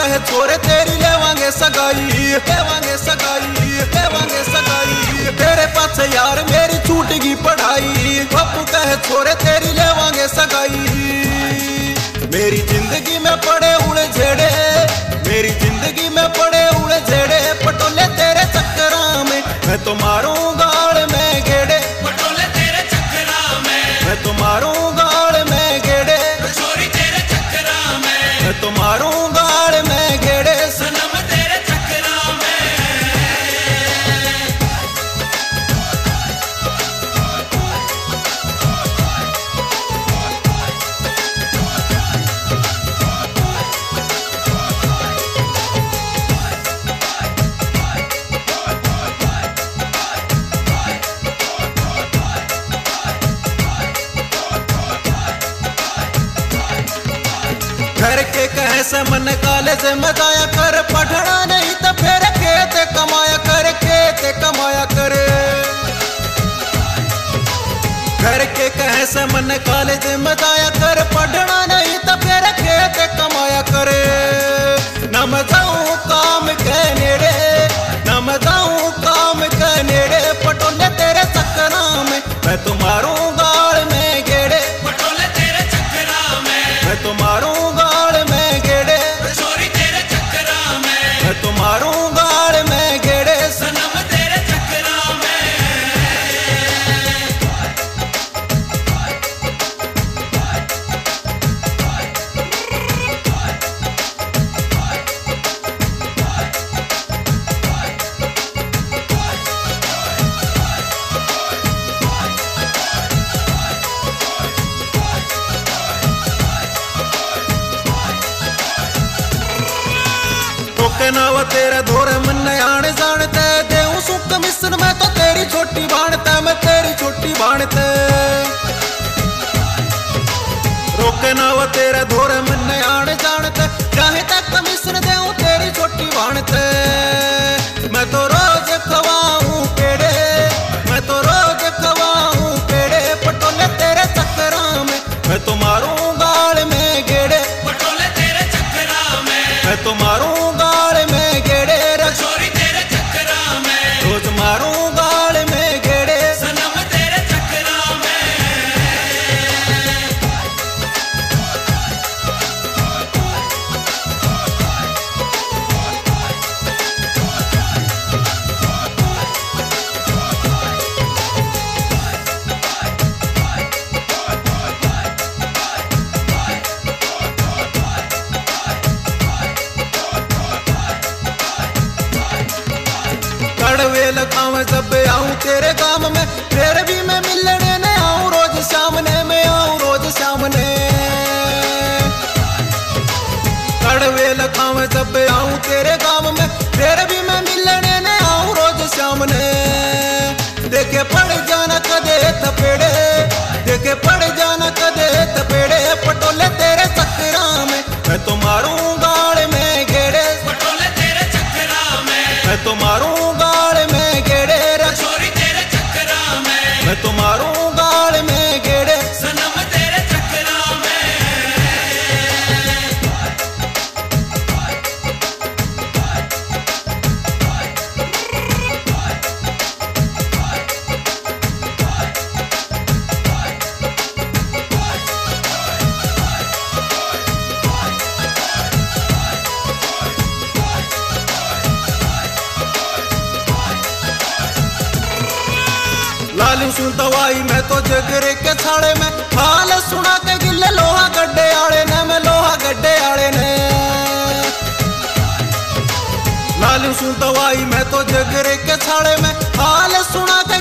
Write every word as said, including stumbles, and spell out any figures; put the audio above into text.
कहे छोरे तेरी लेवांगे सगाई, लेवांगे सगाई, लेवांगे सगाई। तेरे पाछे यार मेरी छूटगी पढ़ाई, बापू कहे छोरे तेरी लेवांगे सगाई। मेरी जिंदगी में पड़े उड़े झेड़े, मेरी जिंदगी में पड़े उड़े झेड़े, पटोले तेरे चक्करा में मैं तो मारूं गाड़ में गेड़े, पटोले तेरे चक्करा में मैं तो मारूं गाड़ में गेड़े, छोरी तेरे चक्करा में मैं तो मारूं गाड़ में गेड़े। सनम तेरे चक्करा में। घर के कहे से मन काले से मजाया कर, पढ़ना नहीं तो फिर खेत कमाया कर, खेत कमाया कर। घर के कहे से मन काले से मजाया कर, पढ़ना नहीं तो फिर खेत कमाया कर। न मैं जाऊं काम के नेड़े, न मैं जाऊं काम के नेड़े, पटोले तेरे चक्करा में मैं तो मारूं गाड़ में गेड़े, पटोले तेरे चक्करा में मैं तो मारूं गाड़ में गेड़े, छोरी तेरे चक्करा में मैं तो मारूं गाड़ में गेड़े। सनम तेरे चक्करा में। टोके ना वो तेरा धोरे मन आने जानते, देऊं सुख मिशन मैं तो तेरी छोटी भाणते, मैं तेरी छोटी भाणते। रोके ना वो तेरा धोरे मन आने जानते, चाहे तक मिशन देऊं तेरी छोटी भाणते। मैं तो रोज खवाऊं पेड़े, मैं तो रोज खवाऊं पेड़े, पटोले तेरे चक्करा में मैं तो मारूं गाड़ में गेड़े, पटोले तेरे चक्करा में मैं तो मारूं गाड़ में गेड़े, छोरी तेरे चक्करा में रोज मारूं गाड़ में गेड़े। सनम तेरे चक्करा में। कड़वे लगावे जब आऊं तेरे काम में, फिर भी मैं मिलने न आऊं रोज सामने, मैं आऊं रोज सामने। कड़वे लगावे जब आऊं तेरे काम में, फिर भी मैं मिलने न आऊं रोज सामने। देखे पड़ जाना कदे तपेड़े, देखे पड़ जाना कदे तपेड़े, पटोले तेरे चक्करा में मैं तो मारूं गाड़ में गेड़े, पटोले तेरे चक्करा में मैं तो मारूं गाड़ में गेड़े, छोरी तेरे चक्करा में मैं तो मारूं गाड़ में गेड़े। सनम तेरे चक्करा में। लालू सुन दवाई मैं तो जगरे के छाड़े में, हाल सुना के गिले लोहा गड्ढे आड़े ने, मैं लोहा गड्ढे आड़े ने। लालू सुन दवाई मैं तो जगरे के छाड़े में, हाल सुना के